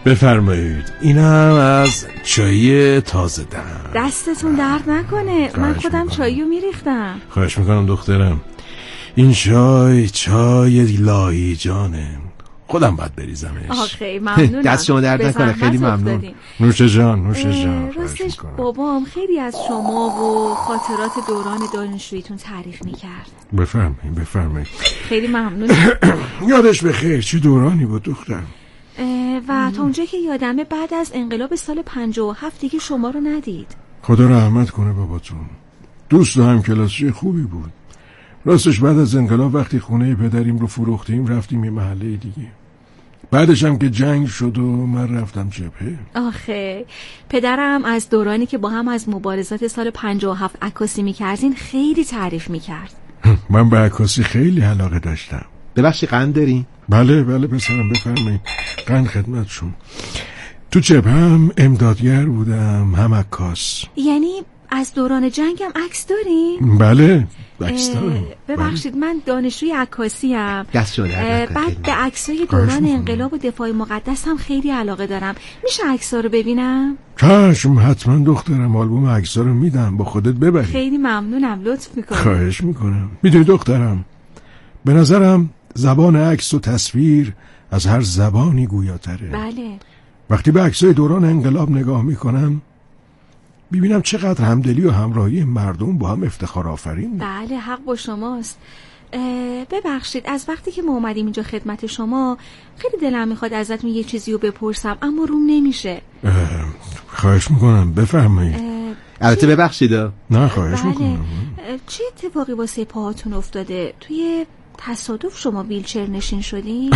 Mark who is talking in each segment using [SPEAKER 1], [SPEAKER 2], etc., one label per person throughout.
[SPEAKER 1] بفرمایید. اینم از چای تازه دم.
[SPEAKER 2] دستتون درد نکنه. من خودم چاییو میریختم.
[SPEAKER 1] خواهش میکنم دخترم. این چای لایی جانه. خودم باید بریزمش.
[SPEAKER 2] آخه ممنونم.
[SPEAKER 3] دست شما درد نکنه. خیلی ممنون.
[SPEAKER 1] نوش جان.
[SPEAKER 2] راستش بابام خیلی از شما و خاطرات دوران دانشجوییتون تعریف میکرد.
[SPEAKER 1] بفرمایید.
[SPEAKER 2] خیلی ممنونم.
[SPEAKER 1] یادش بخیر. چه دورانی بود دختر.
[SPEAKER 2] و تا اونجا که یادمه بعد از انقلاب سال 57 دیگه شما رو ندید.
[SPEAKER 1] خدا رحمت کنه باباتون. دوست و همکلاسی خوبی بود. راستش بعد از انقلاب وقتی خونه پدریم رو فروختیم رفتیم یه محله دیگه. بعدش هم که جنگ شد و من رفتم جبهه.
[SPEAKER 2] آخه پدرم از دورانی که با هم از مبارزات سال 57 عکاسی میکردین خیلی تعریف میکرد.
[SPEAKER 1] من به عکاسی خیلی علاقه داشتم.
[SPEAKER 3] ببخشید قند دارین؟
[SPEAKER 1] بله پسرم بفرمایید. قند خدمتشون. تو جبهه هم امدادگر بودم هم عکاس.
[SPEAKER 2] یعنی از دوران جنگ هم عکس دارین؟
[SPEAKER 1] بله عکس دارم.
[SPEAKER 2] ببخشید من دانشجوی عکاسی ام. بعد به عکسای دوران انقلاب و دفاع مقدس هم خیلی علاقه دارم. میشه عکس‌ها رو ببینم؟
[SPEAKER 1] چشم حتما دخترم. آلبوم عکس‌ها رو میدم با خودت ببری.
[SPEAKER 2] خیلی ممنونم لطف میکنم.
[SPEAKER 1] خواهش میکنم. میدونی دخترم به نظرم زبان عکس و تصویر از هر زبانی گویاتره.
[SPEAKER 2] بله.
[SPEAKER 1] وقتی به عکسای دوران انقلاب نگاه میکنم ببینم چقدر همدلی و همراهی مردم با هم افتخار آفرین.
[SPEAKER 2] بله حق با شماست. ببخشید از وقتی که ما اومدیم اینجا خدمت شما خیلی دلم میخواد ازتون یه چیزی رو بپرسم اما روم نمیشه.
[SPEAKER 1] خواهش میکنم بفرمایید.
[SPEAKER 3] البته ببخشید.
[SPEAKER 1] نه خواهش میکنم.
[SPEAKER 2] چه اتفاقی واسه پاهاتون افتاده؟ توی تصادف شما ویلچر نشین شدین؟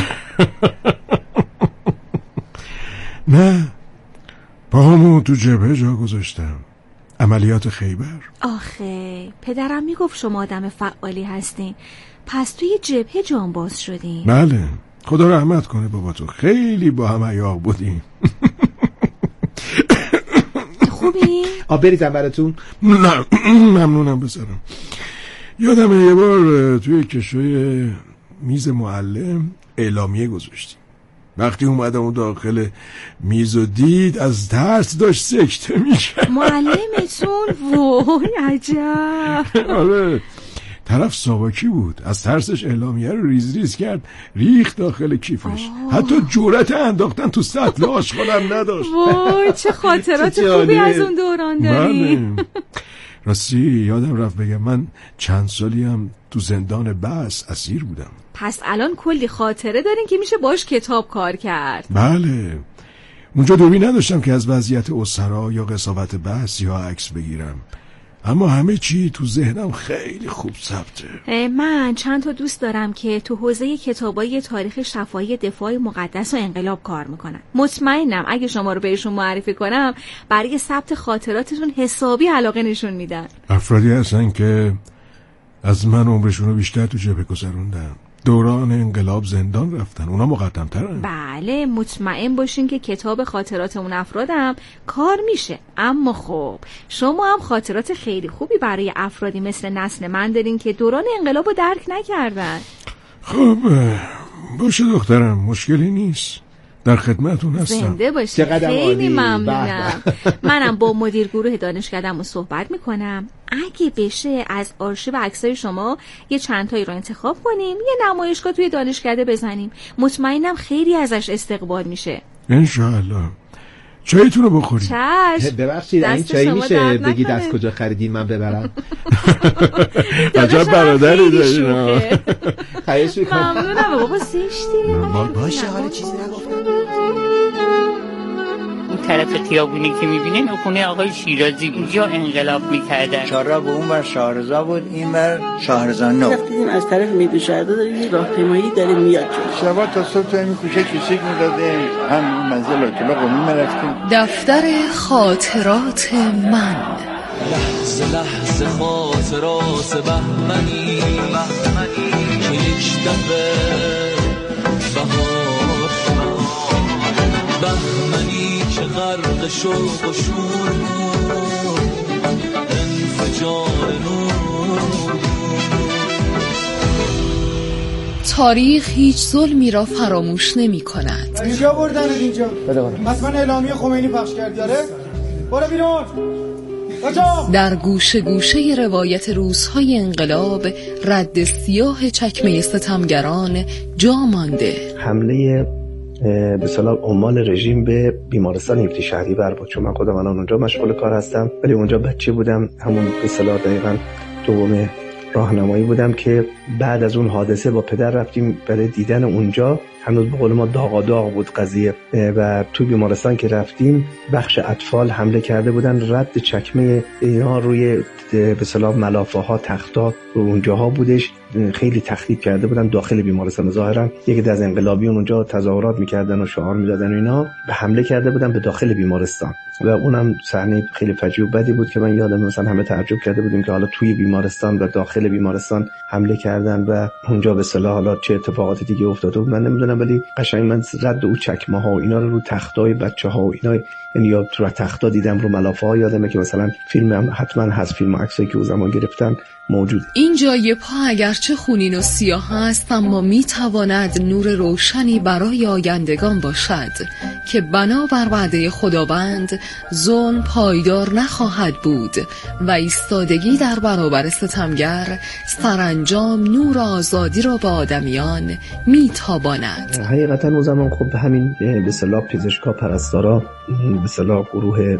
[SPEAKER 1] نه پاهامو تو جبهه جا گذاشتم. عملیات خیبر.
[SPEAKER 2] آخه پدرم میگفت شما آدم فعالی هستین. پس توی جبهه جانباز شدین؟
[SPEAKER 1] بله خدا رحمت کنه باباتو. خیلی با هم عیاق بودیم.
[SPEAKER 2] خوبی؟
[SPEAKER 3] بریزم براتون؟
[SPEAKER 1] نه ممنونم بذارم. یادمه یه بار توی کشوی میز معلم اعلامیه گذاشتیم. وقتی اومدم اون داخل میز و دید از ترس داشت سکته میشه.
[SPEAKER 2] معلمتون؟ وای عجب.
[SPEAKER 1] آره طرف ساواکی بود. از ترسش اعلامیه رو ریز کرد ریخت داخل کیفش. حتی جرأت انداختن تو سطل آشغالم نداشت.
[SPEAKER 2] وای چه خاطرات خوبی از اون دوران داری.
[SPEAKER 1] راستی یادم رفت بگم من چند سالی هم تو زندان بس اسیر بودم.
[SPEAKER 2] پس الان کلی خاطره دارین که میشه باش کتاب کار کرد.
[SPEAKER 1] بله اونجا دوری نداشتم که از وضعیت اسرا یا قساوت بس یا عکس بگیرم. اما همه چی تو ذهنم خیلی خوب ثبته.
[SPEAKER 2] من چند تا دوست دارم که تو حوزه کتابای تاریخ شفاهی دفاع مقدس و انقلاب کار میکنن. مطمئنم اگه شما رو بهشون معرفی کنم برای ثبت خاطراتتون حسابی علاقه نشون میدن.
[SPEAKER 1] افرادی هستن که از من عمرشون رو بیشتر تو جبهه گذروندن. دوران انقلاب زندان رفتن. اونا مقدم ترن.
[SPEAKER 2] بله مطمئن باشین که کتاب خاطرات اون افرادم کار میشه. اما خب شما هم خاطرات خیلی خوبی برای افرادی مثل نسل من دارین که دوران انقلاب رو درک نکردن.
[SPEAKER 1] خب باشه دخترم مشکلی نیست. در خدمتون هستم.
[SPEAKER 2] زنده باشی. خیلی ممنونم. منم با مدیر گروه دانشکده‌مون صحبت میکنم. اگه بشه از آرشیو عکسای شما یه چند تایی رو انتخاب کنیم یه نمایشگاه توی دانشکده بزنیم. مطمئنم خیلی ازش استقبال میشه.
[SPEAKER 1] انشاءالله. چایتون رو بخورید.
[SPEAKER 2] چشم.
[SPEAKER 3] ببخشید این چایی میشه بگید از کجا خریدین من ببرم؟
[SPEAKER 1] عجب برادری دارین.
[SPEAKER 3] خواهش میکنم.
[SPEAKER 2] ممنونم بابا زشتی.
[SPEAKER 3] باشه حالا چیزی نگفتم.
[SPEAKER 4] اون طرف خیابونی که میبینین خونه آقای شیرازی اونجا انقلاب میکردن.
[SPEAKER 5] چهارراه به اون بر شاهرضا بود این بر شاهرضا نو.
[SPEAKER 6] دیدیم از طرف میدون شهرده داره یه راهپیمایی داره میاد.
[SPEAKER 5] شبا تا صبح تو این کوچه کیسیک میدادیم هم منزل اطلاع قومی مرفتیم.
[SPEAKER 7] دفتر خاطرات من
[SPEAKER 8] لحظه لحظه خاطرات بهمنی که یک دفعه بهار بهمنی که غرق شوق و شور انفجار نور
[SPEAKER 7] تاریخ هیچ ظلمی را فراموش نمی کند.
[SPEAKER 9] اینجا بردن اینجا. بس من اعلامیه خمینی پخش کرد داره. برو بیرون.
[SPEAKER 7] در گوشه گوشه روایت روزهای انقلاب رد سیاه چکمه ستمگران جا مانده.
[SPEAKER 10] حمله به اصطلاح عمال رژیم به بیمارستان 17 شهریور بود، چون من خودم الان اونجا مشغول کار هستم، ولی اونجا بچه بودم، همون به اصطلاح دقیقاً دوم راهنمایی بودم که بعد از اون حادثه با پدر رفتیم برای دیدن اونجا. هنوز به قول ما داغ بود قضیه و تو بیمارستان که رفتیم بخش اطفال حمله کرده بودن، رد چکمه اینا روی به اصطلاح ملافه ها تختا رو اونجاها بودش، خیلی تخریب کرده بودن داخل بیمارستان. ظاهرا یکی از انقلابیون اونجا تظاهرات میکردن و شعار میدادن و اینا، به حمله کرده بودن به داخل بیمارستان و اونم صحنه خیلی فجیع و بدی بود که من یادم مثلا همه تعجب کرده بودیم که حالا توی بیمارستان و داخل بیمارستان حمله کردن و اونجا به اصطلاح حالا چه اتفاقاتی دیگه افتاده بود من نمیدونم، ولی قشنگ من رد اون چکمه ها و اینا رو تختای بچه‌ها و اینا، یعنی یا تو تختا دیدم، رو ملافه ها یادمه که مثلا فیلم هم حتما هست، فیلم عکسایی که اون زمان گرفتن موجود.
[SPEAKER 7] این جای پا اگرچه خونین و سیاه است، اما میتواند نور روشنی برای آیندگان باشد که بنابر وعده خداوند ظلم پایدار نخواهد بود و ایستادگی در برابر ستمگر سرانجام نور آزادی را به آدمیان میتاباند.
[SPEAKER 10] حقیقتا اون زمان خب همین به اصطلاح پزشکا، پرستارا، به اصطلاح گروه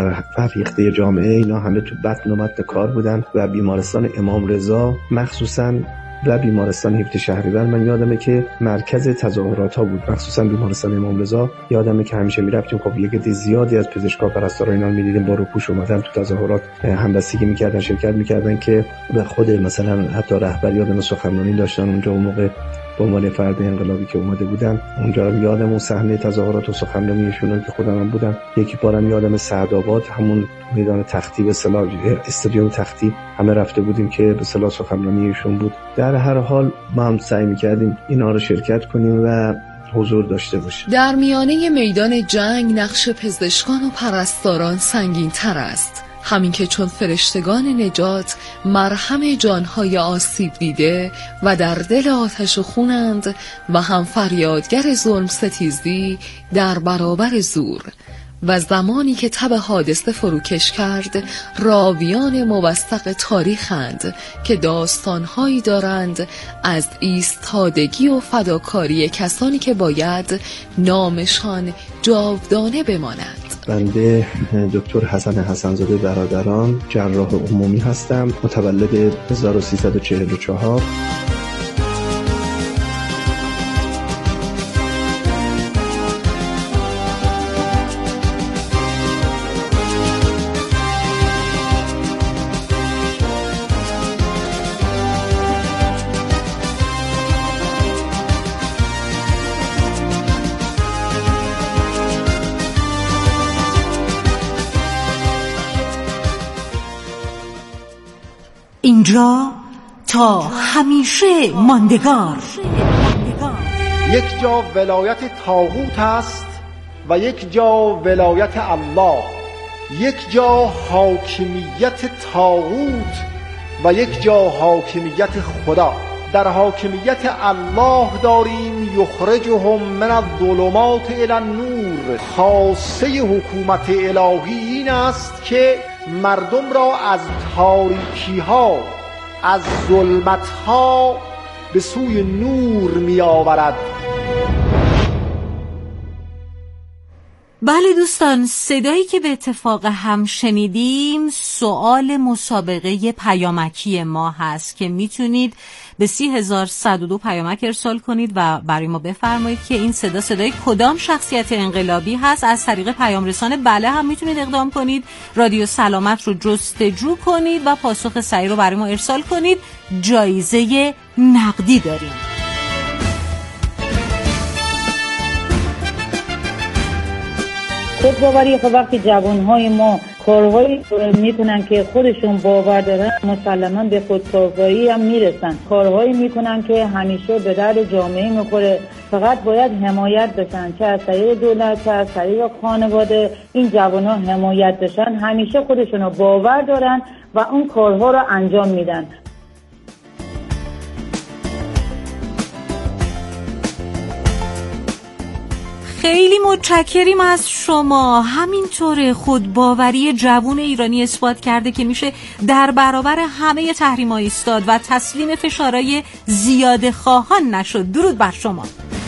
[SPEAKER 10] فرهیخته جامعه، اینا همه تو بطن و متن کار بودن و بیمارستان امام رضا مخصوصا و بیمارستان 17 شهریور من یادمه که مرکز تظاهرات ها بود، مخصوصا بیمارستان امام رضا یادمه که همیشه میرفتیم. خب یک عده زیادی از پزشکا، پرستارا اینا می‌دیدیم با روپوش اومدن تو تظاهرات همبستگی می‌کردن، شرکت می‌کردن که به خود مثلا حتی رهبر یادم سخنرانی داشتن اونجا اون موقع به عنوان فرد انقلابی که اومده بودن. اونجا رو یادم اون صحنه تظاهرات و سخنرانیشون که خودم هم بودم. یکی بارم یادم سعدآباد همون میدان تختی به اصطلاح استادیوم تختی همه رفته بودیم که به اصطلاح سخنرانیشون بود. در هر حال ما هم سعی می‌کردیم اینا رو شرکت کنیم و حضور داشته باشیم.
[SPEAKER 7] در میانه میدان جنگ نقش پزشکان و پرستاران سنگین تر است، همین که چون فرشتگان نجات مرهم جانهای آسیب دیده و در دل آتش و خونند و هم فریادگر ظلم ستیزی در برابر زور. و زمانی که تب حادثه فروکش کرد، راویان موثق تاریخند که داستانهایی دارند از ایستادگی و فداکاری کسانی که باید نامشان جاودانه بماند.
[SPEAKER 10] بنده دکتر حسن حسن‌زاده برادران، جراح عمومی هستم، متولد 1344.
[SPEAKER 11] اینجا تا همیشه ماندگار.
[SPEAKER 12] یک جا ولایت طاغوت است و یک جا ولایت الله، یک جا حاکمیت طاغوت و یک جا حاکمیت خدا. در حاکمیت الله داریم یخرجهم من الظلمات الی النور. خاصه حکومت الهی این است که مردم را از تاریکی ها، از ظلمت ها به سوی نور می آورد.
[SPEAKER 11] بله دوستان، صدایی که به اتفاق هم شنیدیم سوال مسابقه پیامکی ما هست که میتونید به 30,102 پیامک ارسال کنید و برای ما بفرمایید که این صدای کدام شخصیت انقلابی هست. از طریق پیام رسان بله هم میتونید اقدام کنید، رادیو سلامت رو جستجو کنید و پاسخ صحیح رو برای ما ارسال کنید. جایزه نقدی داریم.
[SPEAKER 13] خودباوری خب وقتی جوانهای ما کارهایی میکنن که خودشون باور دارن، مسلما به خودکافایی هم میرسن. کارهایی میکنن که همیشه به درد جامعه میخوره، فقط باید حمایت بشن، چه از طریق دولت چه از طریق خانواده. این جوانها حمایت بشن، همیشه خودشون باور دارن و اون کارها رو انجام میدن.
[SPEAKER 11] خیلی متشکریم از شما. همینطوره خودباوری جوون ایرانی اثبات کرده که میشه در برابر همه تحریم‌ها ایستاد و تسلیم فشارهای زیاده خواهان نشد. درود بر شما.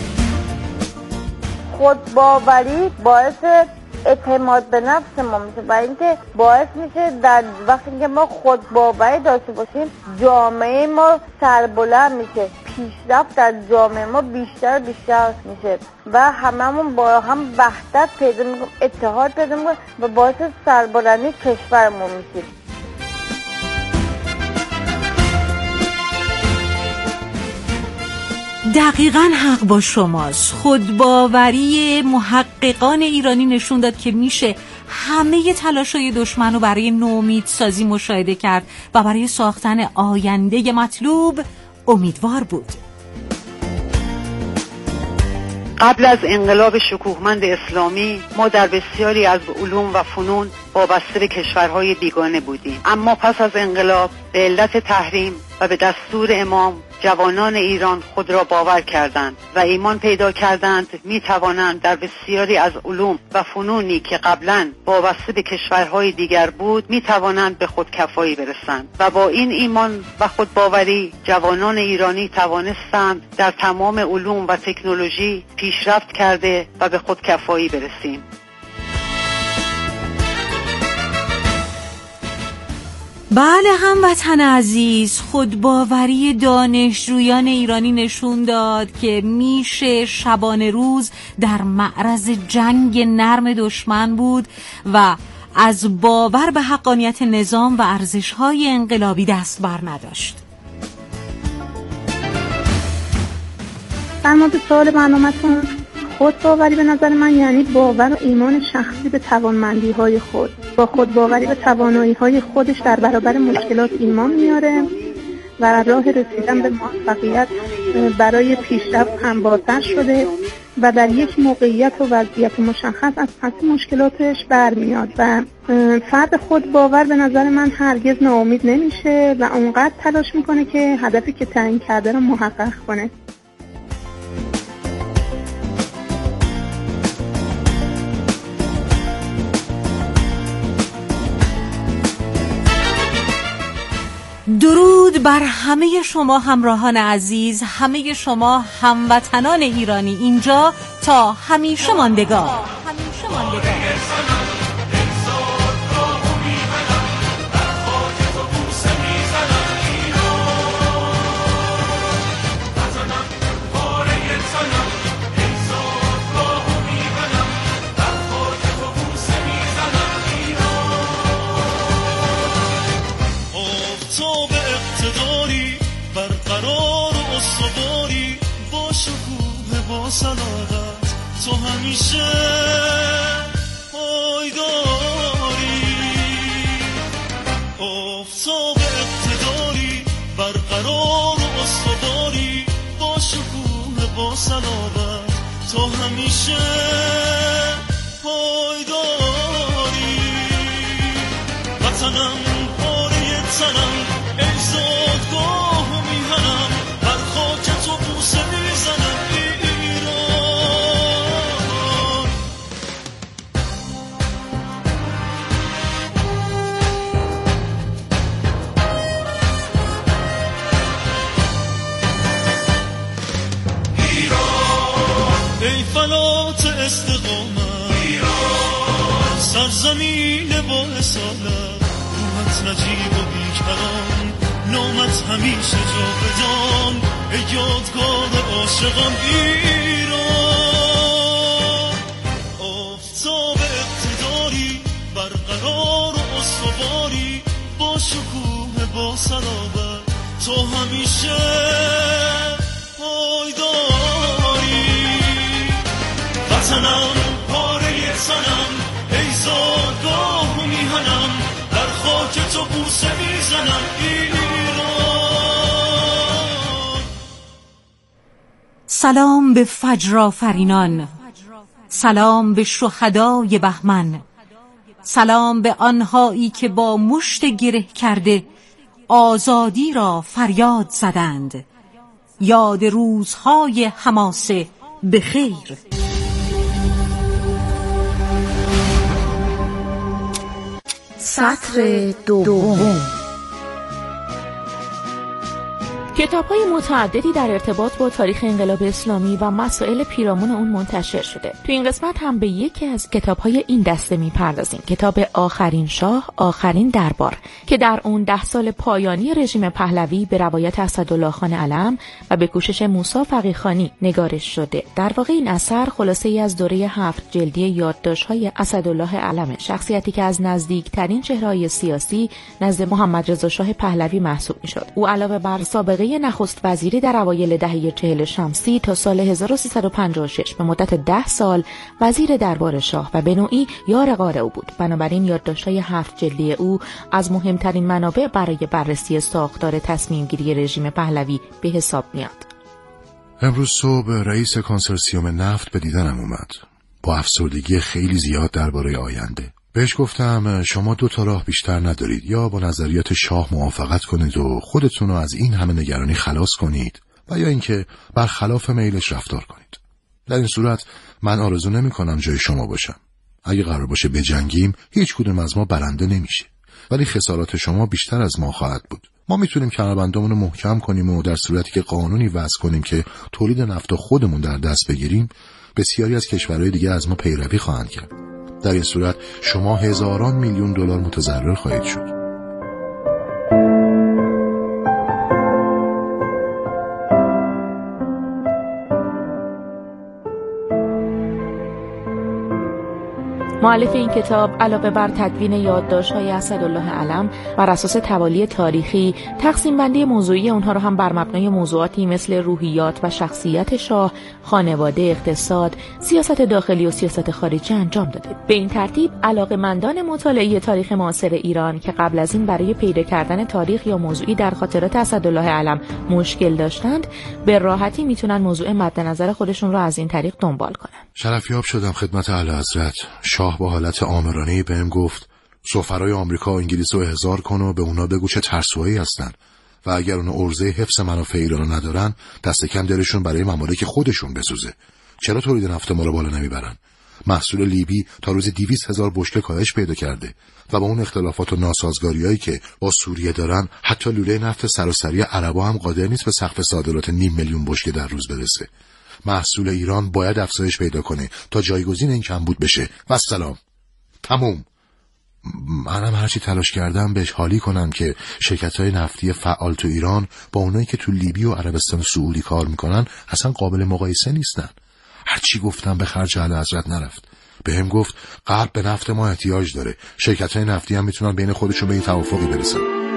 [SPEAKER 14] خودباوری باعث اعتماد به نفس ما میشه و اینکه باعث میشه در وقتی که ما خودباوری داشته باشیم جامعه ما سربلند میشه، پیشرفت در جامعه ما بیشتر میشه و هممون با هم وحدت پیدا میکنیم، اتحاد پیدا میکنیم و باعث سربلندی کشورمون میشه.
[SPEAKER 11] دقیقاً حق با شماست. خودباوری محققان ایرانی نشون داد که میشه همه تلاش‌های دشمن رو برای نومیدسازی مشاهده کرد و برای ساختن آینده مطلوب امیدوار بود.
[SPEAKER 15] قبل از انقلاب شکوهمند اسلامی ما در بسیاری از علوم و فنون وابسته به کشورهای بیگانه بودیم، اما پس از انقلاب به علت تحریم و به دستور امام جوانان ایران خود را باور کردند و ایمان پیدا کردند می توانند در بسیاری از علوم و فنونی که قبلا وابسته به کشورهای دیگر بود می توانند به خودکفایی برسند و با این ایمان و خودباوری جوانان ایرانی توانستند در تمام علوم و تکنولوژی پیشرفت کرده و به خودکفایی برسیم.
[SPEAKER 11] بله هموطن عزیز، خودباوری دانشجویان ایرانی نشون داد که میشه شبانه روز در معرض جنگ نرم دشمن بود و از باور به حقانیت نظام و ارزش‌های انقلابی دست بر نداشت.
[SPEAKER 16] در مورد سوال برنامه‌تون، خودباوری به نظر من یعنی باور و ایمان شخصی به توانمندی‌های خود. با خودباوری به توانایی‌های خودش در برابر مشکلات ایمان میاره و راه رسیدن به موفقیت برای پیشرفت هموارتر شده و در یک موقعیت و وضعیت مشخص از پس مشکلاتش برمیاد و فرد خودباور به نظر من هرگز ناامید نمیشه و اونقدر تلاش میکنه که هدفی که تعیین کرده رو محقق کنه.
[SPEAKER 11] درود بر همه شما همراهان عزیز، همه شما هموطنان ایرانی، اینجا تا همیشه ماندگار.
[SPEAKER 8] صداقت تو همیشه پایداری، آفتاب اقتداری برقرار و استواری، با شکوه با صلابت تو همیشه پایداری. وطنم پاره تنم ای زادگاه و میهنم، بر خاک تو بوسه میزنم فلات استقامت ایران، سرزمین با اصالت، روحت نجیب و بیکران، نامت همیشه جاودان، ای یادگار عاشقان ایران. آفتاب اقتداری برقرار و استواری، با شکوه با صلابت تو همیشه پایداری. وطنم پاره تنم ای زادگاه و میهنم، در خاک تو بوسه میزنم ایران.
[SPEAKER 11] سلام به فجرآفرینان، سلام به شهدای بهمن، سلام به آنهایی که با مشت گره کرده آزادی را فریاد زدند. یاد روزهای حماسه به خیر.
[SPEAKER 7] سطر دوم.
[SPEAKER 17] کتاب‌های متعددی در ارتباط با تاریخ انقلاب اسلامی و مسائل پیرامون اون منتشر شده. تو این قسمت هم به یکی از کتاب‌های این دسته می‌پردازیم، کتاب آخرین شاه، آخرین دربار، که در اون 10 سال پایانی رژیم پهلوی به روایت اسدالله خان علم و به کوشش موسی فقیه‌خانی نگارش شده. در واقع این اثر خلاصه‌ای از دوره 7 جلدی یادداشت‌های اسدالله علم، شخصیتی که از نزدیکترین چهره‌های سیاسی نزد محمد رضا شاه پهلوی محسوب می‌شد. او علاوه بر سابقه نخست وزیری در اوایل دهه 40 شمسی تا سال 1356 به مدت 10 سال وزیر دربار شاه و به نوعی یار غار او بود. بنابراین یادداشت‌های 7 جلدی او از مهمترین منابع برای بررسی ساختار تصمیم گیری رژیم پهلوی به حساب میاد.
[SPEAKER 18] امروز صبح رئیس کنسرسیوم نفت به دیدنم اومد، با افسردگی خیلی زیاد درباره آینده. بهش گفتم شما 2 تا راه بیشتر ندارید، یا با نظریات شاه موافقت کنید و خودتون رو از این همه نگرانی خلاص کنید، و یا اینکه برخلاف میلش رفتار کنید. در این صورت من آرزو نمی کنم جای شما باشم. اگه قرار باشه بجنگیم هیچ کدوم از ما برنده نمیشه، ولی خسارات شما بیشتر از ما خواهد بود. ما میتونیم کمربندامون رو محکم کنیم و در صورتی که قانونی وضع کنیم که تولید نفت خودمون در دست بگیریم، بسیاری از کشورهای دیگه از ما پیروی خواهند کرد. در این صورت شما هزاران میلیون دلار متضرر خواهید شد.
[SPEAKER 17] مؤلف این کتاب علاوه بر تدوین یادداشت‌های اسدالله علم بر اساس توالی تاریخی، تقسیم بندی موضوعی اونها رو هم بر مبنای موضوعاتی مثل روحیات و شخصیت شاه، خانواده، اقتصاد، سیاست داخلی و سیاست خارجی انجام داده. به این ترتیب علاقه‌مندان مطالعه تاریخ معاصر ایران که قبل از این برای پیدا کردن تاریخ یا موضوعی در خاطرات اسدالله علم مشکل داشتند، به راحتی میتونن موضوع مد نظر خودشون رو از این طریق دنبال کنن.
[SPEAKER 18] شرفیاب شدم خدمت اعلیحضرت. شاه با حالت آمرانه‌ای بهم گفت سفرای آمریکا و انگلیس رو احضار کن و به اونا بگو چه ترسوهایی هستن و اگر اونا عرضه حفظ منافع ایران ندارن دست کم دلشون برای ممالک خودشون بسوزه. چرا تولید نفت ما رو بالا نمیبرن؟ محصول لیبی تا روز 200,000 بشکه کاهش پیدا کرده و با اون اختلافات و ناسازگاریایی که با سوریه دارن، حتی لوله نفت سراسری عربا هم قادر نیست به سقف صادرات 500,000 بشکه در روز برسه. محصول ایران باید افزایش پیدا کنه تا جایگزین این کمبود بشه. و سلام. تموم. منم هرچی تلاش کردم بهش حالی کنم که شرکت‌های نفتی فعال تو ایران با اونایی که تو لیبی و عربستان سعودی کار میکنن اصلا قابل مقایسه نیستن. هرچی گفتم به خرج اعلیحضرت نرفت. بهم گفت غرب به نفت ما احتیاج داره. شرکت‌های نفتی هم میتونن بین خودشون به این توافقی برسن.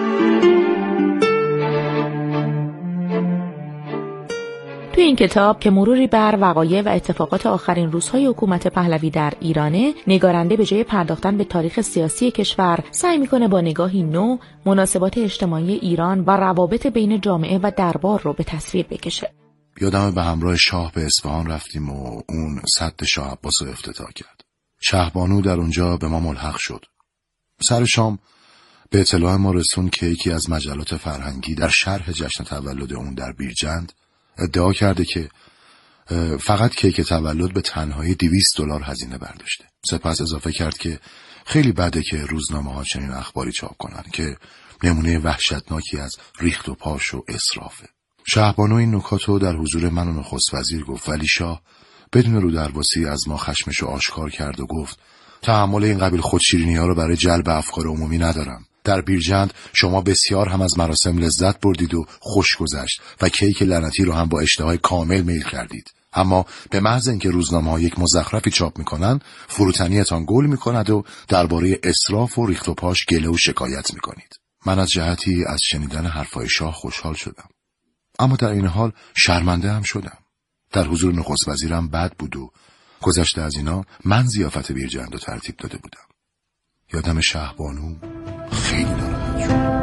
[SPEAKER 17] تو این کتاب که مروری بر وقایع و اتفاقات آخرین روزهای حکومت پهلوی در ایرانه، نگارنده به جای پرداختن به تاریخ سیاسی کشور سعی میکنه با نگاهی نو مناسبات اجتماعی ایران و روابط بین جامعه و دربار رو به تصویر بکشه.
[SPEAKER 18] یادم به همراه شاه به اصفهان رفتیم و اون سد شاه عباس رو افتتاح کرد. شهبانو در اونجا به ما ملحق شد. سر شام به اطلاع ما رسون که یکی از مجلات فرهنگی در شرح جشن تولد اون در بیرجند ادعا کرده که فقط کیک تولد به تنهایی $200 هزینه برداشته. سپس اضافه کرد که خیلی بده که روزنامه‌ها چنین اخباری چاپ کنن که نمونه وحشتناکی از ریخت و پاش و اسرافه. شهبانو این نکاتو در حضور من و نخست وزیر گفت، ولی شاه بدون رودرواسی از ما خشمشو آشکار کرد و گفت تحمل این قبیل خودشیرینی‌ها رو برای جلب افکار عمومی ندارم. در بیرجند شما بسیار هم از مراسم لذت بردید و خوش گذشت و کیک لعنتی رو هم با اشتهای کامل میل کردید. اما به محض اینکه روزنامه‌ها یک مزخرفی چاپ میکنن، فروتنیتان گل میکند و درباره اسراف و ریخت و پاش گله و شکایت میکنید. من از جهتی از شنیدن حرفای شاه خوشحال شدم، اما در این حال شرمنده هم شدم. در حضور نخست وزیرم بد بود و گذشته از اینا من ضیافت بیرجند رو ترتیب داده بودم. یادم شهبانو خیلی ناراحت شد.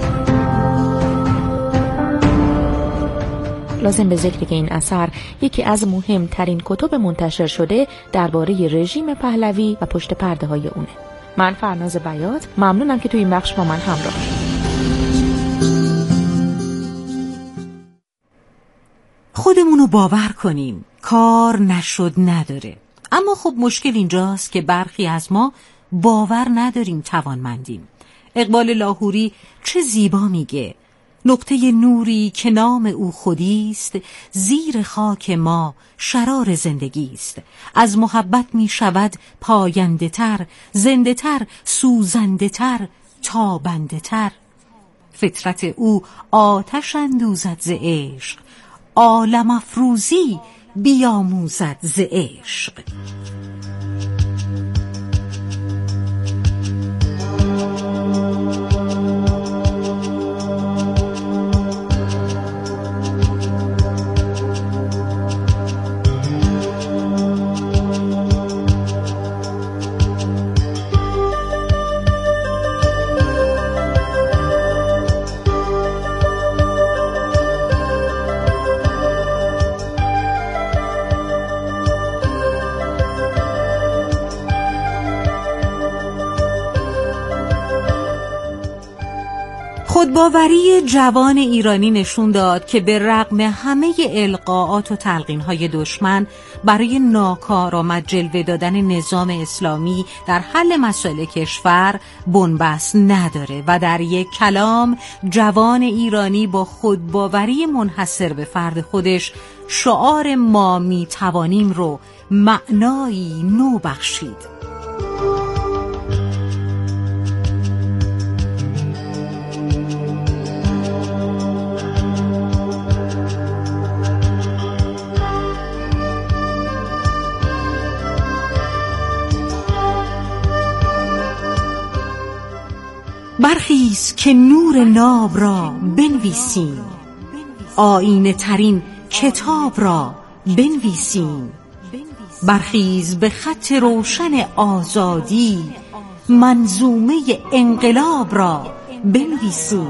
[SPEAKER 17] لازم به ذکر که این اثر یکی از مهمترین کتب منتشر شده درباره رژیم پهلوی و پشت پرده های اونه. من فرناز بیات، ممنونم که توی این بخش با من همراه شدید.
[SPEAKER 11] خودمونو باور کنیم کار نشد نداره، اما خب مشکل اینجاست که برخی از ما باور نداریم توانمندیم. اقبال لاهوری چه زیبا میگه: نقطه نوری که نام او خودیست، زیر خاک ما شرار زندگیست. از محبت می شود پاینده تر، زنده تر، سوزنده تر، تابنده تر. فطرت او آتش اندوزد ز عشق، عالم افروزی بیاموزد ز عشق. خودباوری جوان ایرانی نشون داد که به رغم همه القاءات و تلقین‌های دشمن برای ناکارآمد جلوه دادن نظام اسلامی در حل مسائل کشور بنبست نداره و در یک کلام جوان ایرانی با خودباوری منحصر به فرد خودش شعار ما می توانیم رو معنایی نو بخشید. برخیز که نور ناب را بنویسیم، آیینه ترین کتاب را بنویسیم. برخیز به خط روشن آزادی، منظومه انقلاب را بنویسیم.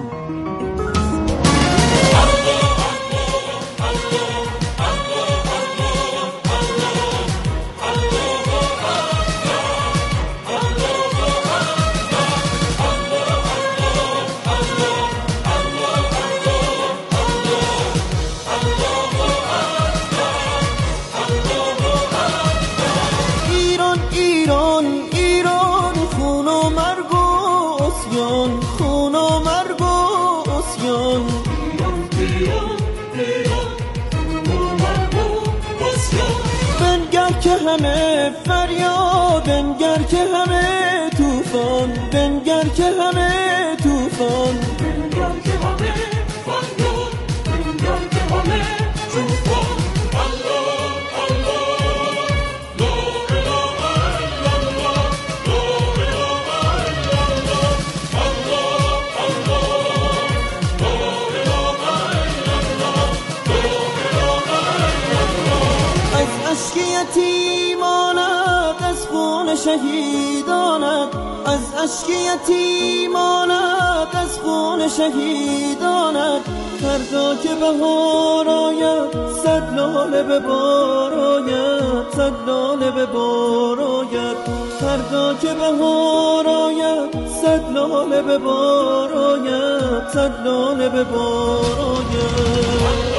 [SPEAKER 8] همه فریاد بنگر که همه توفان، بنگر که همه توفان، بنگر که همه فریاد بنگر که همه توفان. الله الله لا اله الا الله، لا اله الا الله، الله الله لا اله الا الله، لا اله الا الله. از اشک یتیمانت از خون شهیدانت، از اشک یتیمانت از خون شهیدانت. فردا که بهار آید صد لاله به بار آید، صد لاله به بار آید. فردا که بهار آید صد لاله به بار آید، صد لاله به بار آید.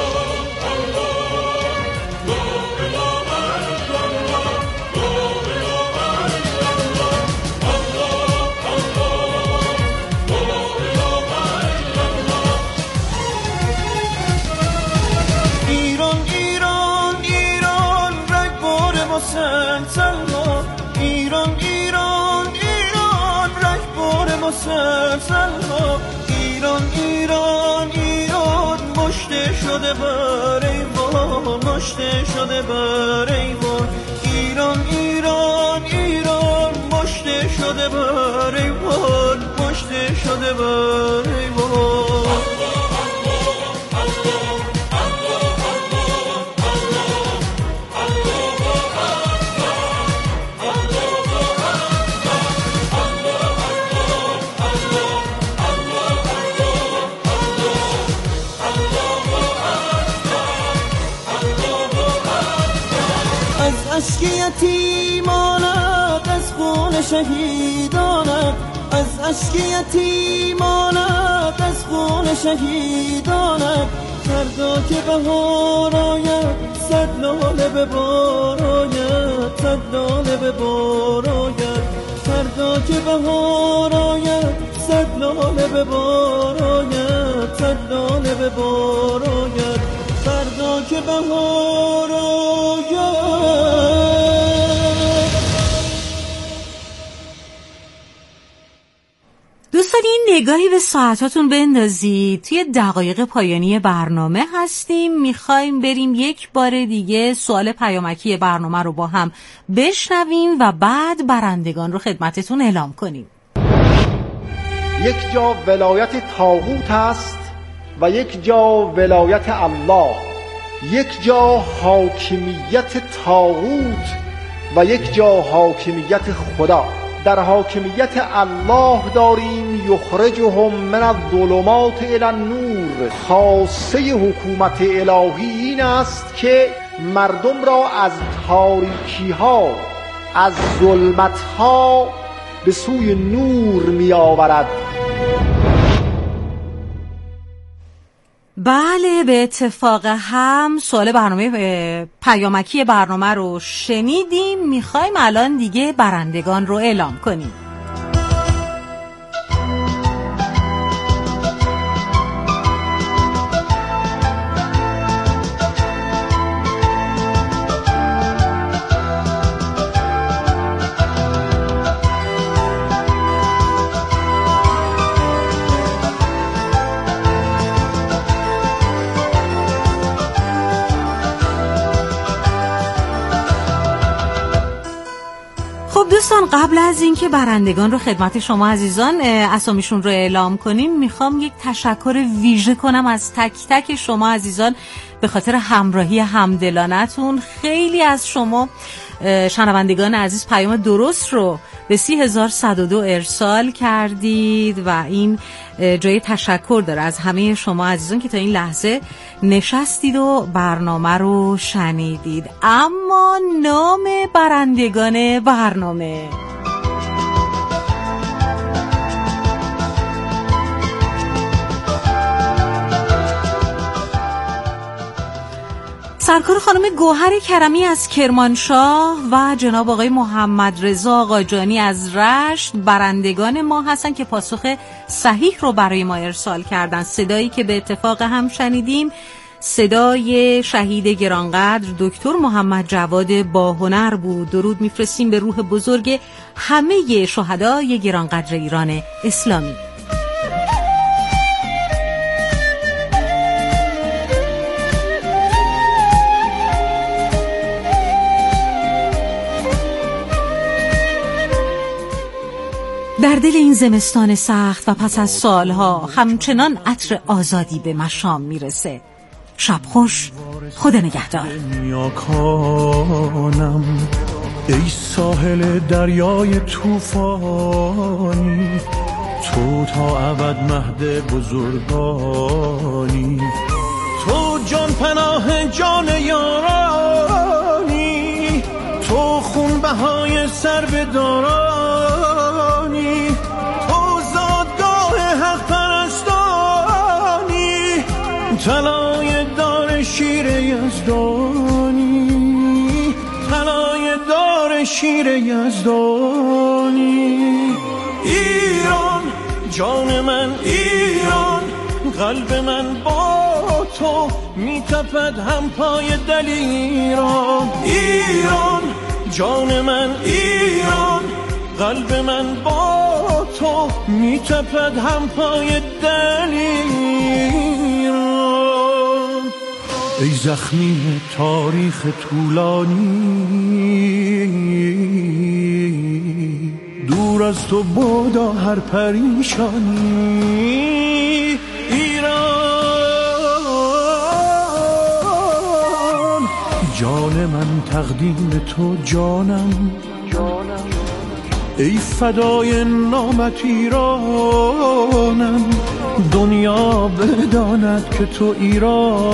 [SPEAKER 8] ایران ایران ایران رهبر مسلسل‌ها، ایران ایران ایران مشته شده بر ایوان، مشته شده بر ایوان. ایران ایران ایران مشته شده بر ایوان، مشته شده بر ایوان. اشک یتیمانت از خون شهیدانت، از اشک یتیمانت از خون شهیدانت. فردا که بهار آید صد لاله به بار آید، صد لاله به بار آید. فردا که بهار آید صد لاله به بار آید صد لاله به بار آید فردا که بهار آید.
[SPEAKER 11] دوستان این نگاهی به ساعتاتون بندازید. توی دقایق پایانی برنامه هستیم. میخوایم بریم یک بار دیگه سوال پیامکی برنامه رو با هم بشنویم و بعد برندگان رو خدمتتون اعلام کنیم.
[SPEAKER 12] یک جا ولایت طاغوت است و یک جا ولایت الله. یک جا حاکمیت طاغوت و یک جا حاکمیت خدا. در حاکمیت الله داریم یخرجهم من الظلمات الی النور. خاصه حکومت الهی این است که مردم را از تاریکی ها، از ظلمت ها به سوی نور می آورد.
[SPEAKER 11] بله، به اتفاق هم سوال برنامه پیامکی برنامه رو شنیدیم. میخوایم الان دیگه برندگان رو اعلام کنیم. دوستان قبل از اینکه برندگان رو خدمت شما عزیزان اسامیشون رو اعلام کنیم، میخوام یک تشکر ویژه کنم از تک تک شما عزیزان به خاطر همراهی همدلانتون. خیلی از شما شنوندگان عزیز پیام درست رو به 30,102 ارسال کردید و این جای تشکر داره از همه شما عزیزان که تا این لحظه نشستید و برنامه رو شنیدید. اما نام برندگان برنامه سرکار خانم گوهر کرمی از کرمانشاه و جناب آقای محمد رضا آقاجانی از رشت برندگان ما هستن که پاسخ صحیح رو برای ما ارسال کردن. صدایی که به اتفاق هم شنیدیم صدای شهید گرانقدر دکتر محمد جواد باهنر بود. درود میفرستیم به روح بزرگ همه شهدای گرانقدر ایران اسلامی. در دل این زمستان سخت و پس از سالها همچنان عطر آزادی به مشام میرسه. شب خوش، خدا نگهدار.
[SPEAKER 8] ای ساحل دریای طوفانی، تو تا ابد مهد بزرگانی، تو جان پناه جان یارانی، تو خون بهای سر به دارانی، تو زادگاه حق پرستانی، طلای دار شیر یزدانی، طلای دار شیر یزدانی. ایران جان من، ایران قلب من با تو میتپد هم پای دلیران. ایران جان من، ایران قلب من با تو میتپد هم پای دلیران. ای زخمی تاریخ طولانی، دور از تو بادا هر پریشانی. ایران جان من تقدیم تو جانم، ای فدای نامت ایرانم. دنیا بداند که تو ایران